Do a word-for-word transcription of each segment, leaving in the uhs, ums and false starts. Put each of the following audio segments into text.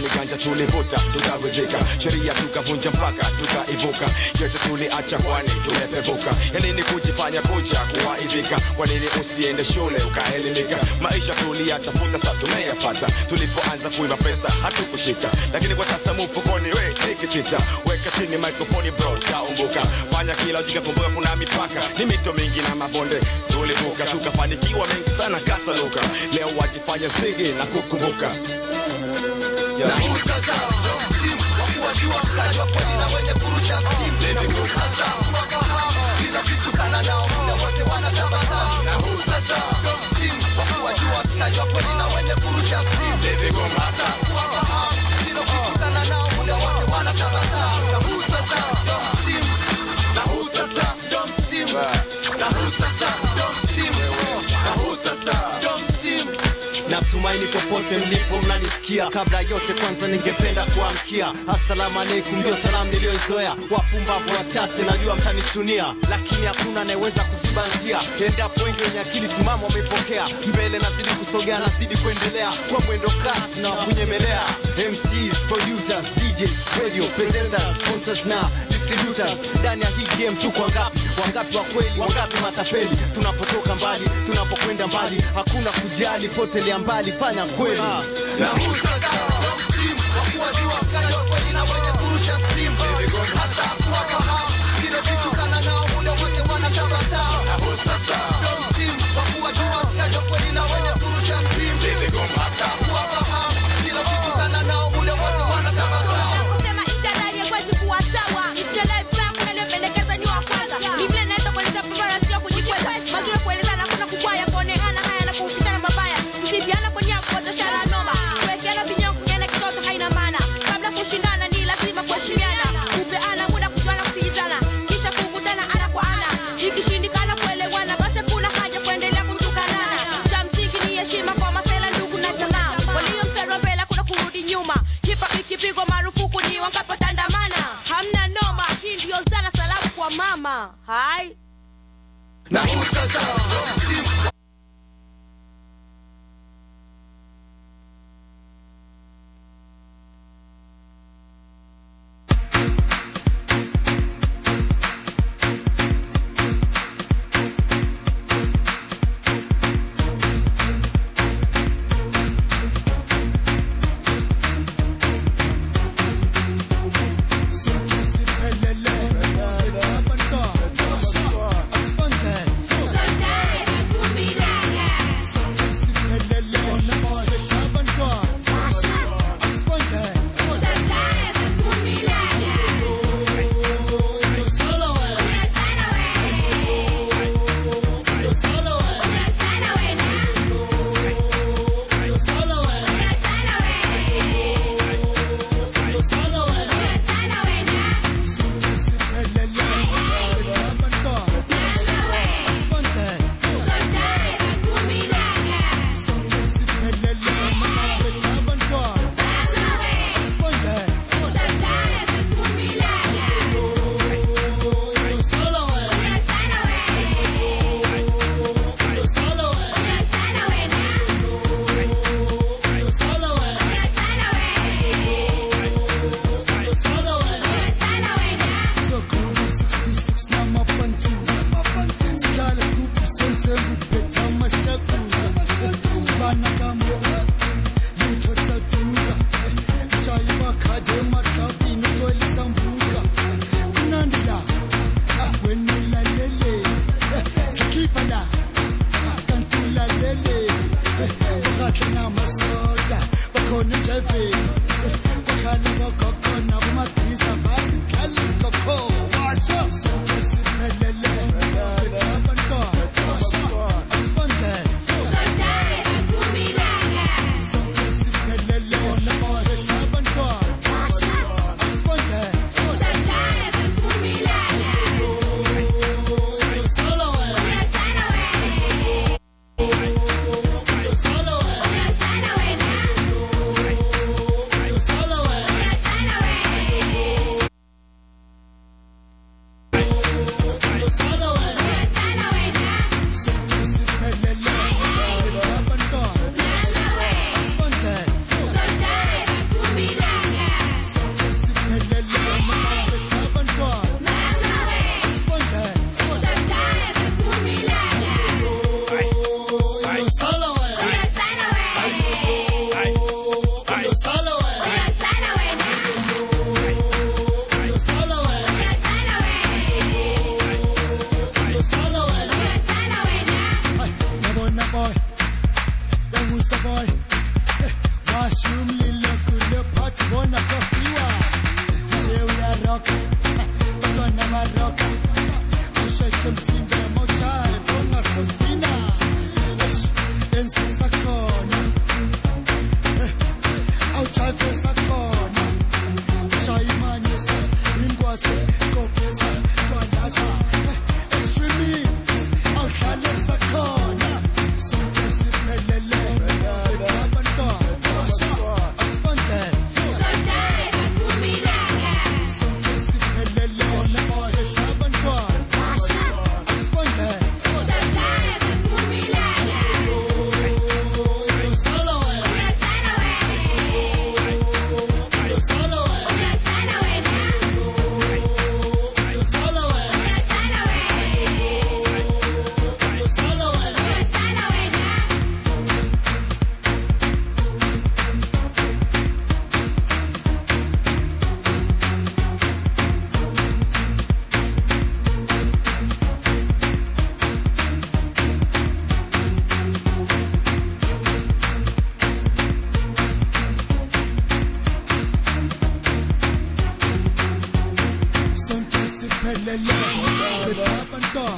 yani ganja tulivuta tukaridhika, sheria tukavunja mpaka tukaivuka, yote tuliacha kwani tumepevuka. Yani ni kujifanya kuja kuwaidhika, kwa nini usiende shule ukaelimika? Maisha tuliyatafuta sasa tumeyapata, tulipoanza kuiba pesa hatukushika, lakini kwa sasa mfukoni we nikitita. Weka chini microphone bro taumbuka, fanya kila ujika kumbuka kuna mipaka, ni mito mingi na mabonde tulivuka, tukafanikiwa mengi sana kasaluka, leo wajifanya zigi na kukumbuka. Na huu sasa simu wakuwajua mkajwa kweli na wenye kurusha simu. Na huu sasa wakahamu kila vikutana nao muda wote wanatabasamu. Na huu sasa simu wakuwajua mkajwa kweli na wenye kurusha simu. Sasa wakahamu kila vikutana nao muda wote wanatabasamu. Na huu sasa simu, na huu sasa simu, na huu sasa simu, na huu sasa simu. Natumaini popote mlipo mnanisikia, kabla yote kwanza ningependa kuamkia assalamu alaykum, ndio salamu niliyozoea. Wapumbavu wachache najua mtanichunia, lakini hakuna anayeweza kuzibanzia. Endapo wengi wenye akili timamu wamepokea, mbele nazidi kusogea nazidi kuendelea kwa mwendo kasi na kunyemelea. M Cs, producers, D Js, radio presenters, sponsors na distributors, ndani ya hii game tuko wangapi? Wangapi wa kweli, wangapi matapeli? Tunapotoka mbali, tunapokwenda mbali, hakuna kujali, potelea mbali, fanya kweli. Na huu sasa simu wakuwajua mkaja kweli na wenye kurusha simu. Hasa kuwafahamu kile vitu kana nao muda wote wanatabasamu. Na huu sasa simu wakuwajua mkaja kweli na wenye kurusha simu. Hasa kuwafahamu kile vitu kana nao muda wote wanatabasamu. Kusema internet ya kwetu kuwa sawa, mtelevi bangu nalipendekeza ni wa kwanza. Biblia inaita kueleza pambana sio kujikweza, mazuri kuelezana kuna kukwaya kuoneana haya na kufikana mabaya. Msibiana kwa nia kwa toshara noma, kuwekeana vinyongo ngene kitoto haina maana. Kabla kushindana ni lazima kuheshimiana, kupeana muda kujuana kusijizana, kisha kukutana ana kwa ana. Ikishindikana kuelewana basi kuna haja kuendelea kumtukanana. Cha msingi ni heshima kwa masela ndugu na jamaa, walio mstari mbele kuna kurudi nyuma. Kipa ikipigwa marufuku ni wangapo tandamana, hamna noma. Hii ndio zana salamu kwa mama. Hai na huu sasa simu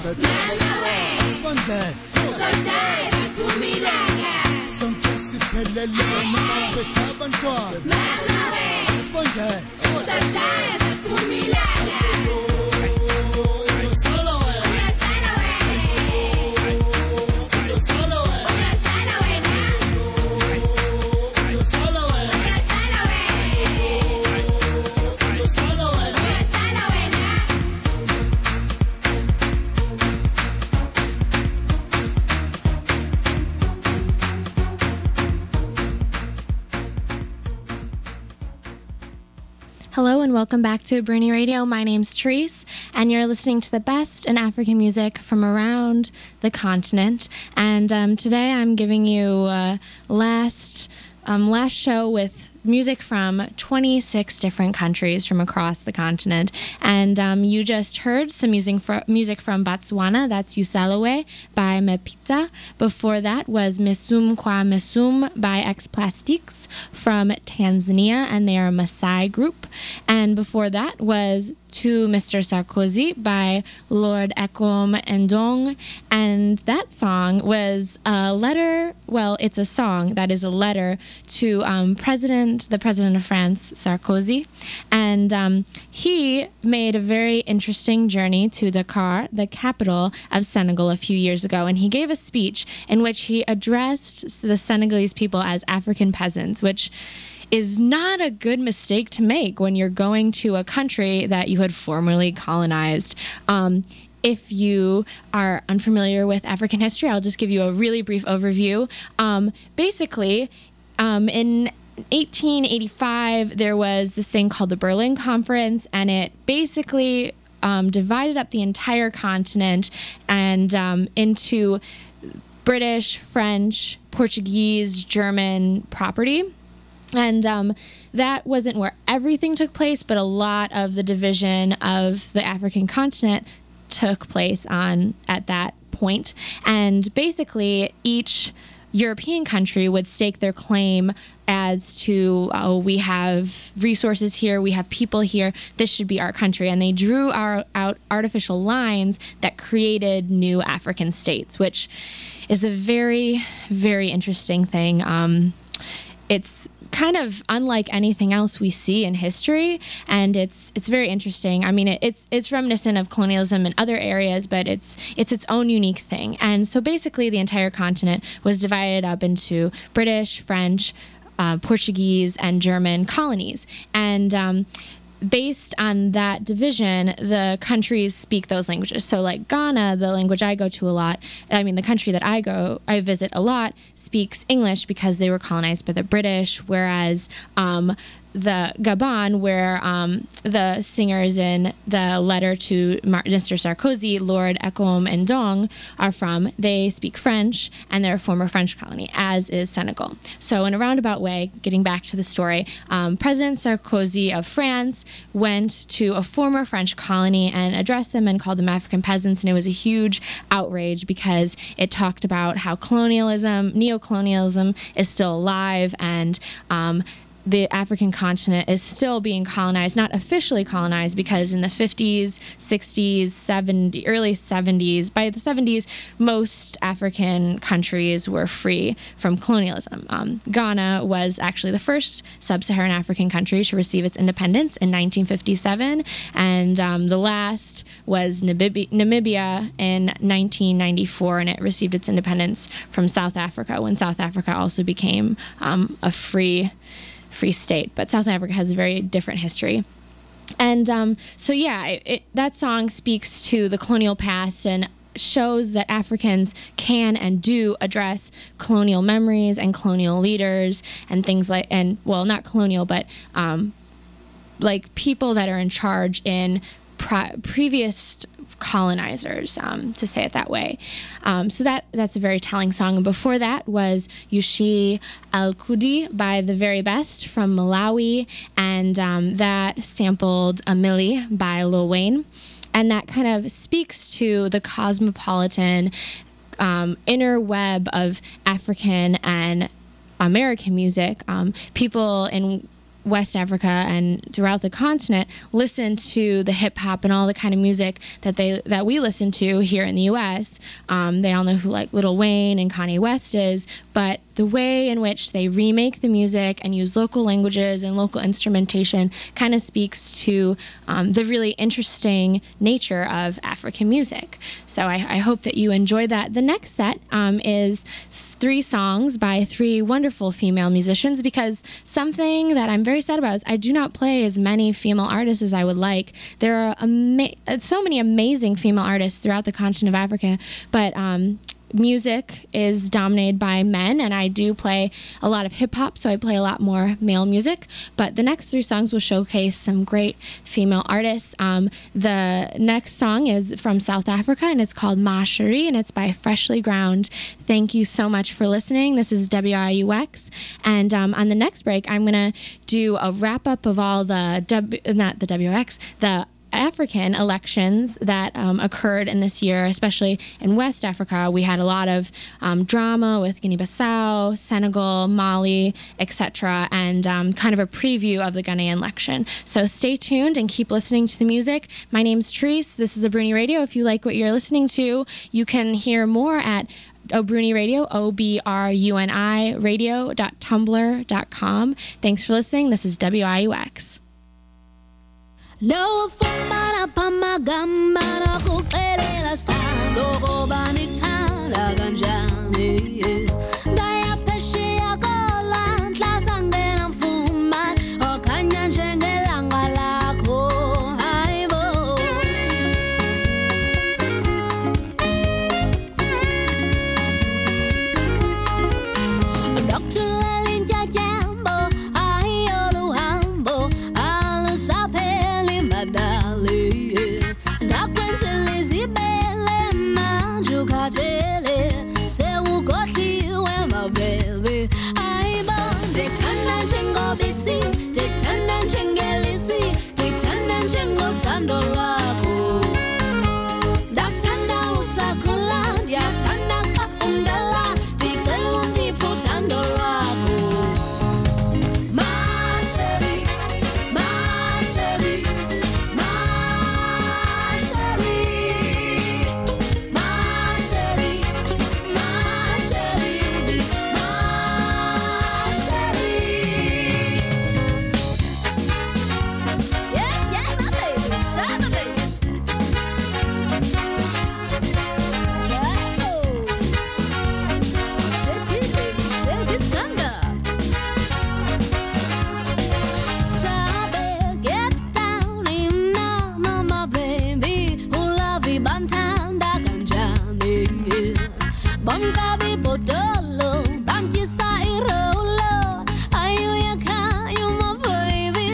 Responde. Son que si pelele no pensaban kwa. Responde. Hello and welcome back to Bernie Radio. My name's Therese, and you're listening to the best in African music from around the continent. And um, today I'm giving you uh, last um, last show with music from twenty-six different countries from across the continent. And um, you just heard some music, fr- music from Botswana. That's Usalawe by Mepita. Before that was Mesum Kwa Mesum by X Plastiques from Tanzania, and they are a Maasai group. And before that was To Mister Sarkozy by Lord Ekom Endong. And that song was a letter, well, it's a song that is a letter to um, President, the President of France, Sarkozy. And um, he made a very interesting journey to Dakar, the capital of Senegal, a few years ago. And he gave a speech in which he addressed the Senegalese people as African peasants, which is not a good mistake to make when you're going to a country that you had formerly colonized. Um, if you are unfamiliar with African history, I'll just give you a really brief overview. Um, basically, um, in eighteen eighty-five, there was this thing called the Berlin Conference, and it basically um, divided up the entire continent and um, into British, French, Portuguese, German property. And um, that wasn't where everything took place, but a lot of the division of the African continent took place on at that point. And basically, each European country would stake their claim as to, oh, we have resources here, we have people here, this should be our country. And they drew our, out artificial lines that created new African states, which is a very, very interesting thing. Um, it's kind of unlike anything else we see in history, and it's it's very interesting. I mean, it, it's it's reminiscent of colonialism in other areas, but it's it's its own unique thing. And so basically, the entire continent was divided up into British, French, uh, Portuguese, and German colonies, and um, based on that division, the countries speak those languages. So like Ghana, the language I go to a lot, I mean, the country that I go, I visit a lot, speaks English because they were colonized by the British, whereas um, the Gabon, where um, the singers in the letter to Mister Sarkozy, Lord Ekom Endong, are from, they speak French, and they're a former French colony, as is Senegal. So in a roundabout way, getting back to the story, um, President Sarkozy of France went to a former French colony and addressed them and called them African peasants, and it was a huge outrage because it talked about how colonialism, neocolonialism, is still alive, and um, the African continent is still being colonized, not officially colonized, because in the fifties, sixties, seventies, early seventies, by the seventies, most African countries were free from colonialism. Um, Ghana was actually the first sub-Saharan African country to receive its independence in nineteen fifty-seven, and um, the last was Namibia, Namibia in nineteen ninety-four, and it received its independence from South Africa when South Africa also became um, a free free state. But South Africa has a very different history. And um, so, yeah, it, it, that song speaks to the colonial past and shows that Africans can and do address colonial memories and colonial leaders and things like, and well, not colonial, but um, like people that are in charge in pre- previous colonizers, um, to say it that way. Um, so that that's a very telling song. And before that was Yushi Al Kudi by The Very Best from Malawi, and um, that sampled Amili by Lil Wayne. And that kind of speaks to the cosmopolitan um, inner web of African and American music. Um, people in West Africa and throughout the continent listen to the hip hop and all the kind of music that they that we listen to here in the U S. Um, they all know who like Lil Wayne and Kanye West is, but the way in which they remake the music and use local languages and local instrumentation kind of speaks to um, the really interesting nature of African music. So I, I hope that you enjoy that. The next set um, is three songs by three wonderful female musicians, because something that I'm very sad about is I do not play as many female artists as I would like. There are ama- so many amazing female artists throughout the continent of Africa, but um, music is dominated by men, and I do play a lot of hip hop, so I play a lot more male music. But the next three songs will showcase some great female artists. Um, the next song is from South Africa, and it's called Mashari, and it's by Freshly Ground. Thank you so much for listening. This is W I U X, and um, on the next break, I'm gonna do a wrap up of all the w- not the W I U X, the African elections that um, occurred in this year, especially in West Africa. We had a lot of um, drama with Guinea-Bissau, Senegal, Mali, et cetera, and um, kind of a preview of the Ghanaian election. So stay tuned and keep listening to the music. My name's Therese. This is Obruni Radio. If you like what you're listening to, you can hear more at Obruni Radio, O B R U N I radio dot tumblr dot com. Thanks for listening. This is W I U X. No fumara pamagamba na kukelela sta, no go banitana ganja.